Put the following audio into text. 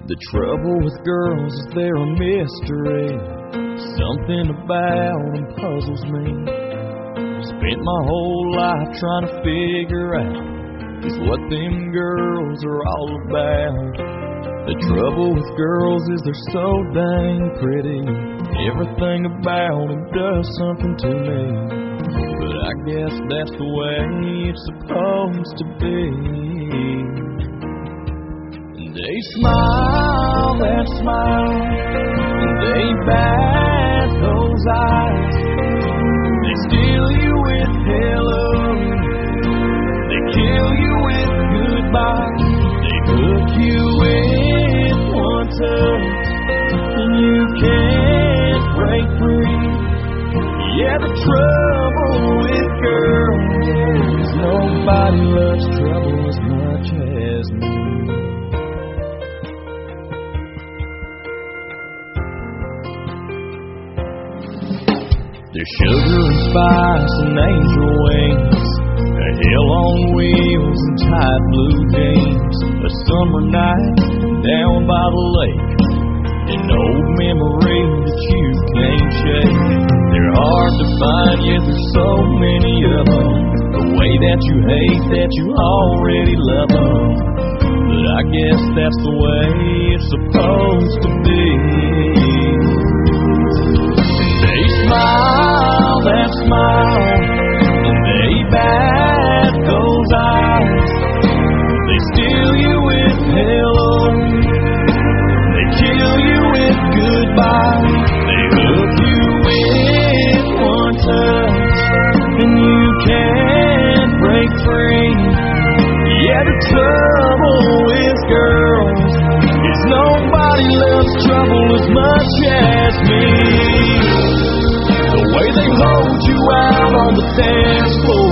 The trouble with girls is they're a mystery. Something about them puzzles me. Spent my whole life trying to figure out just what them girls are all about. The trouble with girls is they're so dang pretty. Everything about them does something to me. But I guess that's the way it's supposed to be. They smile that smile, and they bat those eyes. They steal you with hello, they kill you with goodbye. They hook you with one touch, and you can't break free. Yeah, the trouble with girls is nobody loves trouble as much as me. There's sugar and spice and angel wings, a hell on wheels and tight blue jeans, a summer night down by the lake, an old memory that you can't shake. They're hard to find, yet there's so many of them. The way that you hate that you already love them. But I guess that's the way it's supposed to be. They smile that smile, and they bat those eyes. They steal you with hello, they kill you with goodbye. They hook you with one touch, and you can't break free. Yeah, the trouble with girls is nobody loves trouble as much as me. The way they hold you out on the dance floor,